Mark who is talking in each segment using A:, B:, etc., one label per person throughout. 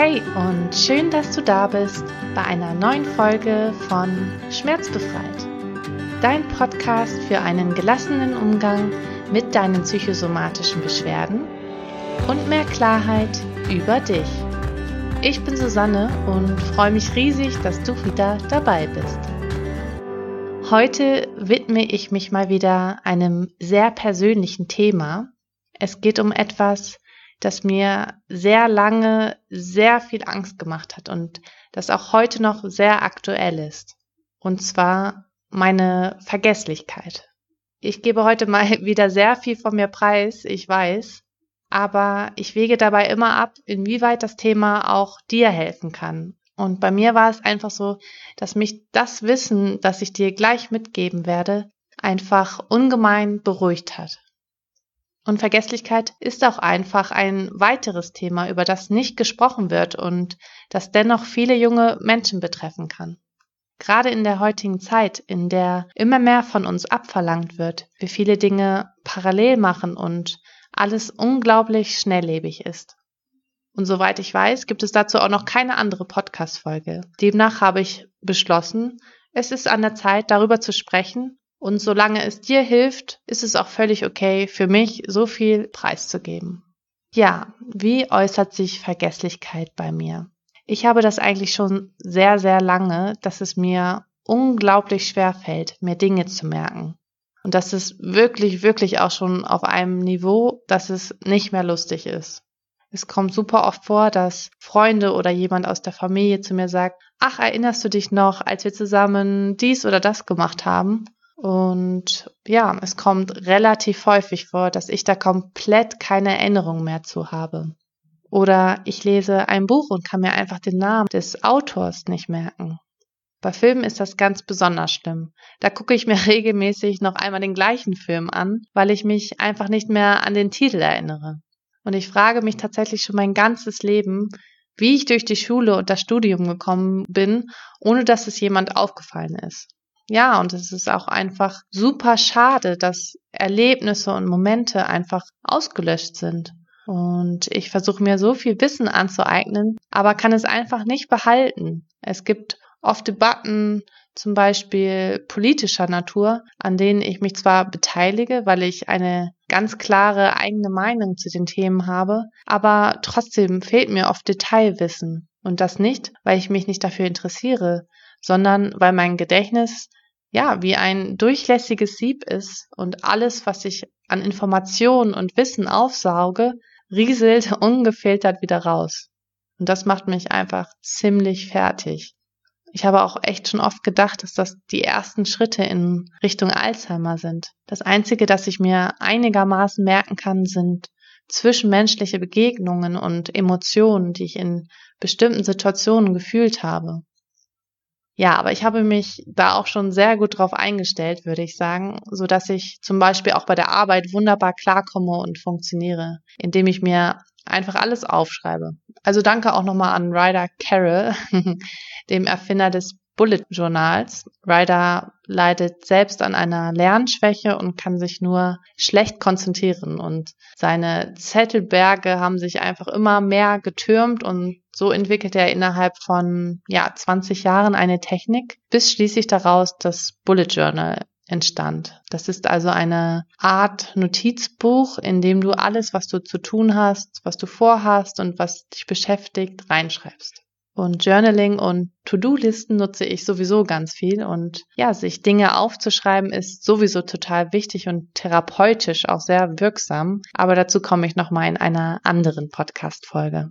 A: Hey und schön, dass du da bist bei einer neuen Folge von Schmerzbefreit. Dein Podcast für einen gelassenen Umgang mit deinen psychosomatischen Beschwerden und mehr Klarheit über dich. Ich bin Susanne und freue mich riesig, dass du wieder dabei bist. Heute widme ich mich mal wieder einem sehr persönlichen Thema. Es geht um etwas, das mir sehr lange sehr viel Angst gemacht hat und das auch heute noch sehr aktuell ist. Und zwar meine Vergesslichkeit. Ich gebe heute mal wieder sehr viel von mir preis, ich weiß, aber ich wege dabei immer ab, inwieweit das Thema auch dir helfen kann. Und bei mir war es einfach so, dass mich das Wissen, das ich dir gleich mitgeben werde, einfach ungemein beruhigt hat. Und Vergesslichkeit ist auch einfach ein weiteres Thema, über das nicht gesprochen wird und das dennoch viele junge Menschen betreffen kann. Gerade in der heutigen Zeit, in der immer mehr von uns abverlangt wird, wir viele Dinge parallel machen und alles unglaublich schnelllebig ist. Und soweit ich weiß, gibt es dazu auch noch keine andere Podcast-Folge. Demnach habe ich beschlossen, es ist an der Zeit, darüber zu sprechen. Und solange es dir hilft, ist es auch völlig okay, für mich so viel preiszugeben. Ja, wie äußert sich Vergesslichkeit bei mir? Ich habe das eigentlich schon sehr, sehr lange, dass es mir unglaublich schwer fällt, mir Dinge zu merken. Und das ist wirklich, wirklich auch schon auf einem Niveau, dass es nicht mehr lustig ist. Es kommt super oft vor, dass Freunde oder jemand aus der Familie zu mir sagt, ach, erinnerst du dich noch, als wir zusammen dies oder das gemacht haben? Und ja, es kommt relativ häufig vor, dass ich da komplett keine Erinnerung mehr zu habe. Oder ich lese ein Buch und kann mir einfach den Namen des Autors nicht merken. Bei Filmen ist das ganz besonders schlimm. Da gucke ich mir regelmäßig noch einmal den gleichen Film an, weil ich mich einfach nicht mehr an den Titel erinnere. Und ich frage mich tatsächlich schon mein ganzes Leben, wie ich durch die Schule und das Studium gekommen bin, ohne dass es jemand aufgefallen ist. Ja, und es ist auch einfach super schade, dass Erlebnisse und Momente einfach ausgelöscht sind. Und ich versuche mir so viel Wissen anzueignen, aber kann es einfach nicht behalten. Es gibt oft Debatten, zum Beispiel politischer Natur, an denen ich mich zwar beteilige, weil ich eine ganz klare eigene Meinung zu den Themen habe, aber trotzdem fehlt mir oft Detailwissen. Und das nicht, weil ich mich nicht dafür interessiere, sondern weil mein Gedächtnis ja wie ein durchlässiges Sieb ist und alles, was ich an Informationen und Wissen aufsauge, rieselt ungefiltert wieder raus. Und das macht mich einfach ziemlich fertig. Ich habe auch echt schon oft gedacht, dass das die ersten Schritte in Richtung Alzheimer sind. Das Einzige, das ich mir einigermaßen merken kann, sind zwischenmenschliche Begegnungen und Emotionen, die ich in bestimmten Situationen gefühlt habe. Ja, aber ich habe mich da auch schon sehr gut drauf eingestellt, würde ich sagen, so dass ich zum Beispiel auch bei der Arbeit wunderbar klarkomme und funktioniere, indem ich mir einfach alles aufschreibe. Also danke auch nochmal an Ryder Carroll, dem Erfinder des Bullet Journals. Ryder leidet selbst an einer Lernschwäche und kann sich nur schlecht konzentrieren. Und seine Zettelberge haben sich einfach immer mehr getürmt und so entwickelt er innerhalb von 20 Jahren eine Technik, bis schließlich daraus das Bullet Journal entstand. Das ist also eine Art Notizbuch, in dem du alles, was du zu tun hast, was du vorhast und was dich beschäftigt, reinschreibst. Und Journaling und To-Do-Listen nutze ich sowieso ganz viel und ja, sich Dinge aufzuschreiben ist sowieso total wichtig und therapeutisch auch sehr wirksam, aber dazu komme ich nochmal in einer anderen Podcast-Folge.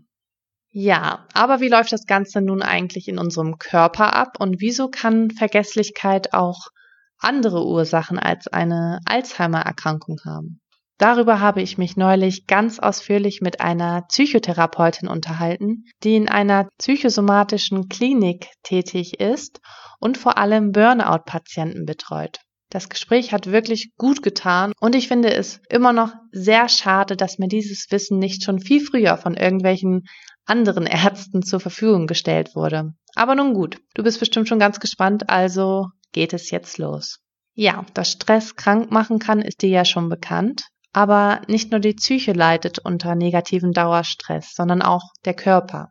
A: Ja, aber wie läuft das Ganze nun eigentlich in unserem Körper ab und wieso kann Vergesslichkeit auch andere Ursachen als eine Alzheimer-Erkrankung haben? Darüber habe ich mich neulich ganz ausführlich mit einer Psychotherapeutin unterhalten, die in einer psychosomatischen Klinik tätig ist und vor allem Burnout-Patienten betreut. Das Gespräch hat wirklich gut getan und ich finde es immer noch sehr schade, dass mir dieses Wissen nicht schon viel früher von irgendwelchen anderen Ärzten zur Verfügung gestellt wurde. Aber nun gut, du bist bestimmt schon ganz gespannt, also geht es jetzt los. Ja, dass Stress krank machen kann, ist dir ja schon bekannt. Aber nicht nur die Psyche leidet unter negativem Dauerstress, sondern auch der Körper.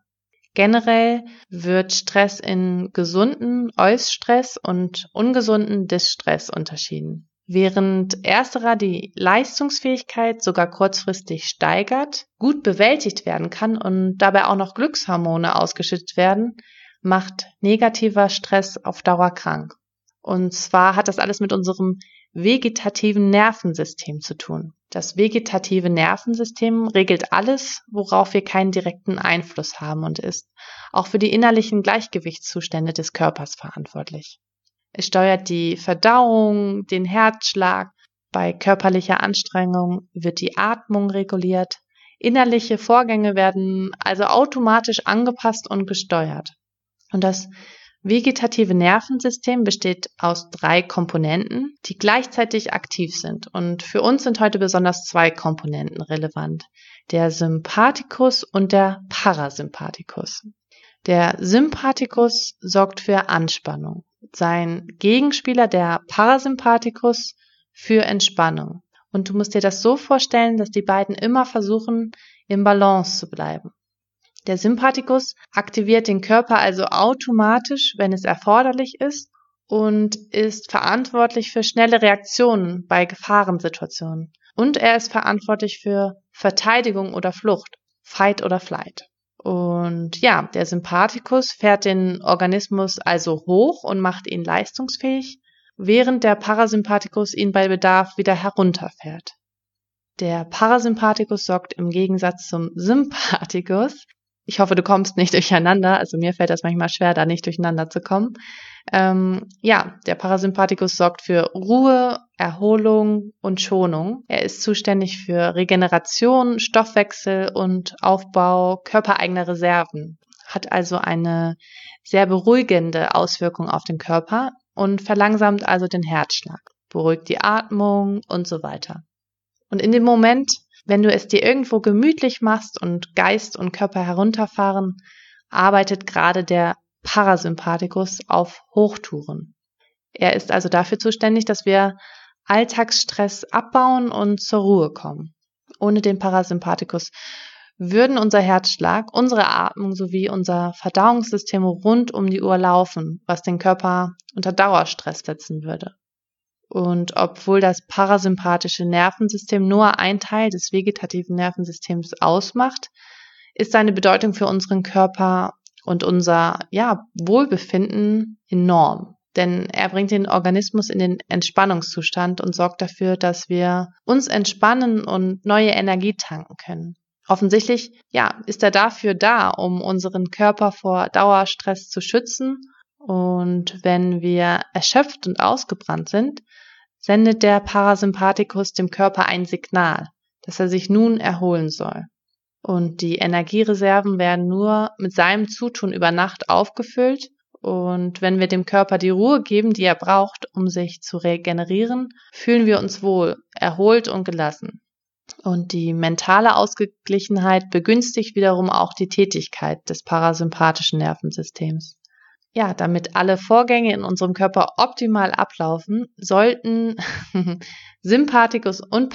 A: Generell wird Stress in gesunden Eustress und ungesunden Distress unterschieden. Während ersterer die Leistungsfähigkeit sogar kurzfristig steigert, gut bewältigt werden kann und dabei auch noch Glückshormone ausgeschüttet werden, macht negativer Stress auf Dauer krank. Und zwar hat das alles mit unserem vegetativen Nervensystem zu tun. Das vegetative Nervensystem regelt alles, worauf wir keinen direkten Einfluss haben und ist auch für die innerlichen Gleichgewichtszustände des Körpers verantwortlich. Es steuert die Verdauung, den Herzschlag. Bei körperlicher Anstrengung wird die Atmung reguliert. Innerliche Vorgänge werden also automatisch angepasst und gesteuert. Und das vegetative Nervensystem besteht aus 3 Komponenten, die gleichzeitig aktiv sind. Und für uns sind heute besonders 2 Komponenten relevant: der Sympathikus und der Parasympathikus. Der Sympathikus sorgt für Anspannung. Sein Gegenspieler, der Parasympathikus, für Entspannung. Und du musst dir das so vorstellen, dass die beiden immer versuchen, im Balance zu bleiben. Der Sympathikus aktiviert den Körper also automatisch, wenn es erforderlich ist, und ist verantwortlich für schnelle Reaktionen bei Gefahrensituationen. Und er ist verantwortlich für Verteidigung oder Flucht, Fight oder Flight. Und ja, der Sympathikus fährt den Organismus also hoch und macht ihn leistungsfähig, während der Parasympathikus ihn bei Bedarf wieder herunterfährt. Der Parasympathikus sorgt im Gegensatz zum Sympathikus, ich hoffe, du kommst nicht durcheinander, also mir fällt das manchmal schwer, da nicht durcheinander zu kommen. Der Parasympathikus sorgt für Ruhe, Erholung und Schonung. Er ist zuständig für Regeneration, Stoffwechsel und Aufbau körpereigener Reserven, hat also eine sehr beruhigende Auswirkung auf den Körper und verlangsamt also den Herzschlag, beruhigt die Atmung und so weiter. Und in dem Moment, wenn du es dir irgendwo gemütlich machst und Geist und Körper herunterfahren, arbeitet gerade der Parasympathikus auf Hochtouren. Er ist also dafür zuständig, dass wir Alltagsstress abbauen und zur Ruhe kommen. Ohne den Parasympathikus würden unser Herzschlag, unsere Atmung sowie unser Verdauungssystem rund um die Uhr laufen, was den Körper unter Dauerstress setzen würde. Und obwohl das parasympathische Nervensystem nur ein Teil des vegetativen Nervensystems ausmacht, ist seine Bedeutung für unseren Körper und unser Wohlbefinden enorm. Denn er bringt den Organismus in den Entspannungszustand und sorgt dafür, dass wir uns entspannen und neue Energie tanken können. Offensichtlich, ist er dafür da, um unseren Körper vor Dauerstress zu schützen. Und wenn wir erschöpft und ausgebrannt sind, sendet der Parasympathikus dem Körper ein Signal, dass er sich nun erholen soll. Und die Energiereserven werden nur mit seinem Zutun über Nacht aufgefüllt. Und wenn wir dem Körper die Ruhe geben, die er braucht, um sich zu regenerieren, fühlen wir uns wohl, erholt und gelassen. Und die mentale Ausgeglichenheit begünstigt wiederum auch die Tätigkeit des parasympathischen Nervensystems. Ja, damit alle Vorgänge in unserem Körper optimal ablaufen, sollten Sympathikus und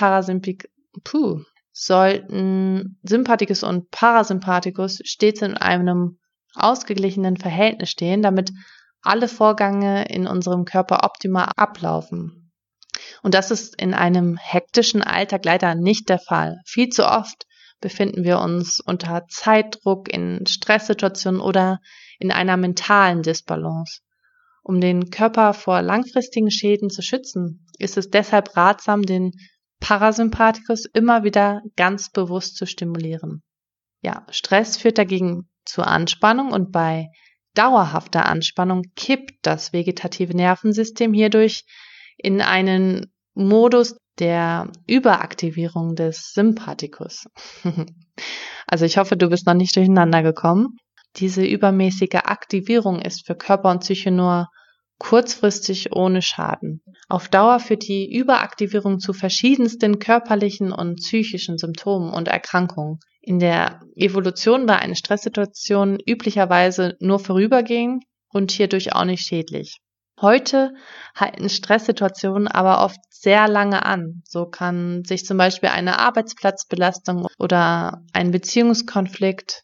A: Parasympathikus stets in einem ausgeglichenen Verhältnis stehen, damit alle Vorgänge in unserem Körper optimal ablaufen. Und das ist in einem hektischen Alltag leider nicht der Fall. Viel zu oft befinden wir uns unter Zeitdruck, in Stresssituationen oder in einer mentalen Disbalance. Um den Körper vor langfristigen Schäden zu schützen, ist es deshalb ratsam, den Parasympathikus immer wieder ganz bewusst zu stimulieren. Ja, Stress führt dagegen zur Anspannung und bei dauerhafter Anspannung kippt das vegetative Nervensystem hierdurch in einen Modus der Überaktivierung des Sympathikus. Also ich hoffe, du bist noch nicht durcheinander gekommen. Diese übermäßige Aktivierung ist für Körper und Psyche nur kurzfristig ohne Schaden. Auf Dauer führt die Überaktivierung zu verschiedensten körperlichen und psychischen Symptomen und Erkrankungen. In der Evolution war eine Stresssituation üblicherweise nur vorübergehend und hierdurch auch nicht schädlich. Heute halten Stresssituationen aber oft sehr lange an. So kann sich zum Beispiel eine Arbeitsplatzbelastung oder ein Beziehungskonflikt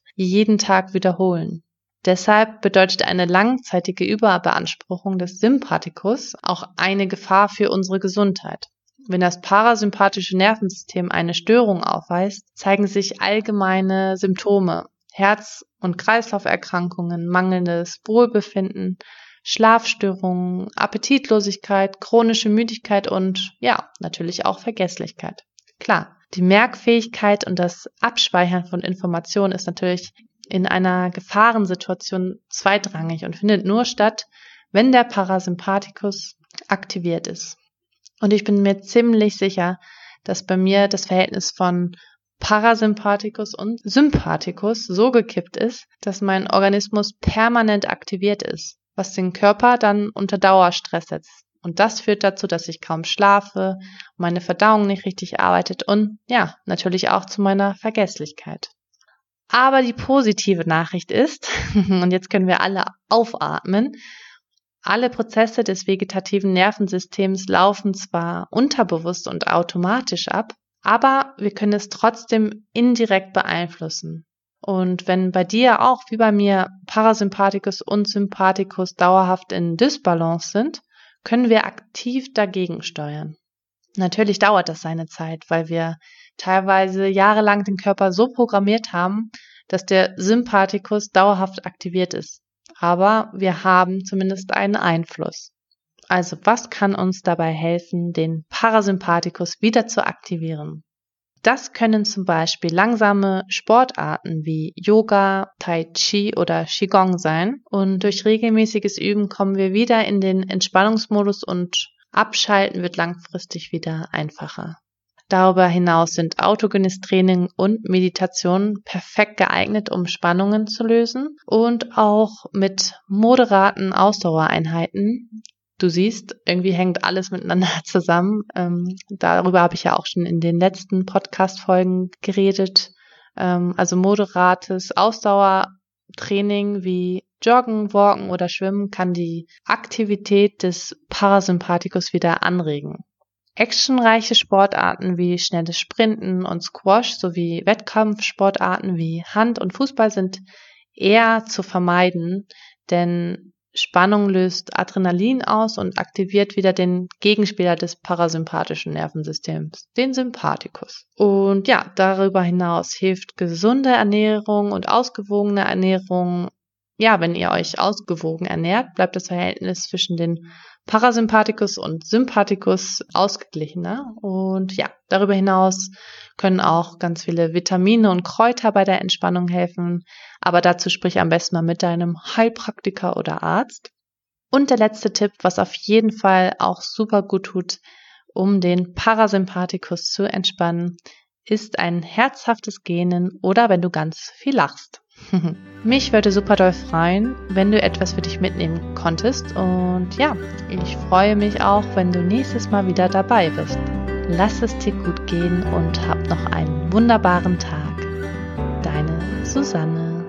A: jeden Tag wiederholen. Deshalb bedeutet eine langzeitige Überbeanspruchung des Sympathikus auch eine Gefahr für unsere Gesundheit. Wenn das parasympathische Nervensystem eine Störung aufweist, zeigen sich allgemeine Symptome, Herz- und Kreislauferkrankungen, mangelndes Wohlbefinden, Schlafstörungen, Appetitlosigkeit, chronische Müdigkeit und natürlich auch Vergesslichkeit. Klar, die Merkfähigkeit und das Abspeichern von Informationen ist natürlich in einer Gefahrensituation zweitrangig und findet nur statt, wenn der Parasympathikus aktiviert ist. Und ich bin mir ziemlich sicher, dass bei mir das Verhältnis von Parasympathikus und Sympathikus so gekippt ist, dass mein Organismus permanent aktiviert ist, was den Körper dann unter Dauerstress setzt. Und das führt dazu, dass ich kaum schlafe, meine Verdauung nicht richtig arbeitet und natürlich auch zu meiner Vergesslichkeit. Aber die positive Nachricht ist, und jetzt können wir alle aufatmen, alle Prozesse des vegetativen Nervensystems laufen zwar unterbewusst und automatisch ab, aber wir können es trotzdem indirekt beeinflussen. Und wenn bei dir auch wie bei mir Parasympathikus und Sympathikus dauerhaft in Dysbalance sind, können wir aktiv dagegen steuern. Natürlich dauert das seine Zeit, weil wir teilweise jahrelang den Körper so programmiert haben, dass der Sympathikus dauerhaft aktiviert ist. Aber wir haben zumindest einen Einfluss. Also was kann uns dabei helfen, den Parasympathikus wieder zu aktivieren? Das können zum Beispiel langsame Sportarten wie Yoga, Tai Chi oder Qigong sein. Und durch regelmäßiges Üben kommen wir wieder in den Entspannungsmodus und Abschalten wird langfristig wieder einfacher. Darüber hinaus sind autogenes Training und Meditation perfekt geeignet, um Spannungen zu lösen und auch mit moderaten Ausdauereinheiten. Du siehst, irgendwie hängt alles miteinander zusammen. Darüber habe ich ja auch schon in den letzten Podcast-Folgen geredet. Also moderates Ausdauertraining wie Joggen, Walken oder Schwimmen kann die Aktivität des Parasympathikus wieder anregen. Actionreiche Sportarten wie schnelles Sprinten und Squash sowie Wettkampfsportarten wie Hand- und Fußball sind eher zu vermeiden, denn Spannung löst Adrenalin aus und aktiviert wieder den Gegenspieler des parasympathischen Nervensystems, den Sympathikus. Und darüber hinaus hilft gesunde Ernährung und ausgewogene Ernährung. Wenn ihr euch ausgewogen ernährt, bleibt das Verhältnis zwischen den Parasympathikus und Sympathikus ausgeglichener. Und darüber hinaus können auch ganz viele Vitamine und Kräuter bei der Entspannung helfen. Aber dazu sprich am besten mal mit deinem Heilpraktiker oder Arzt. Und der letzte Tipp, was auf jeden Fall auch super gut tut, um den Parasympathikus zu entspannen, ist ein herzhaftes Gähnen oder wenn du ganz viel lachst. Mich würde super doll freuen, wenn du etwas für dich mitnehmen konntest und ich freue mich auch, wenn du nächstes Mal wieder dabei bist. Lass es dir gut gehen und hab noch einen wunderbaren Tag. Deine Susanne.